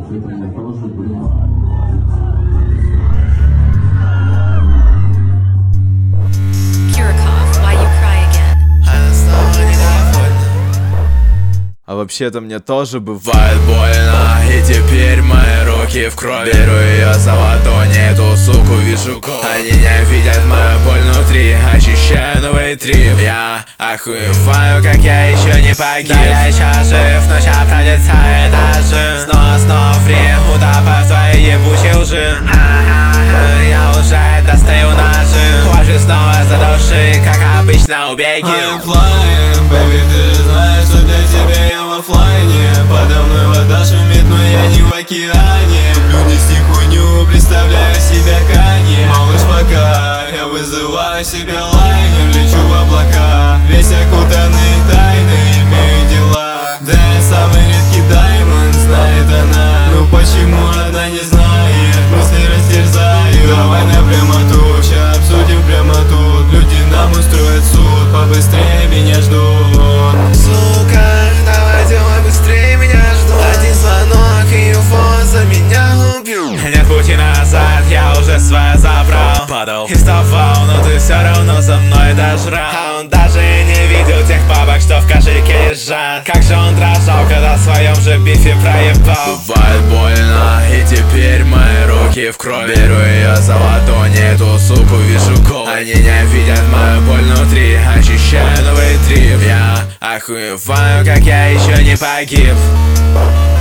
А вообще-то мне тоже бывает больно, и теперь мои руки в крови. Беру ее за ладони, эту суку вижу кол. Они не видят мою боль внутри, ощущаю новый трип. Я охуеваю, как я еще не погиб. Да я еще жив, но ща пролетает этажи. Снова время, утопаю в твоей ебучей лжи. Я уже достаю ножи, хвачу снова за души, как обычно убей килл. I'm flying, baby, ты же знаешь, что для тебя я в оффлайне. Подо мной вода шумит, но я не в океане. Люблю нести хуйню, представляю себя Канье. Малыш, пока я вызываю себя лайнер, лечу в облака, весь окутанный тайной, имею дела. Да я самый редкий даймонд, знает она. Ну почему она не знает, мысли растерзаю. Давай на прямоту, ща обсудим прямо тут. Люди нам устроят суд, побыстрее меня ждут. Сука, давай делай быстрее, меня ждут. Один звонок и его за меня убьют. Нет пути назад, я уже свое забрал. Падал и вставал, но ты все равно за мной дожрал. А он даже не видел тех бабок, что в кошельке лежат. Как же он дрожал, когда в своем же бифе проебал. Бывает больно, и теперь мои руки в крови. Беру ее за ладони, эту суку вижу кол. Они не видят мою боль внутри, ощущаю новый трип. Я охуеваю, как я еще не погиб.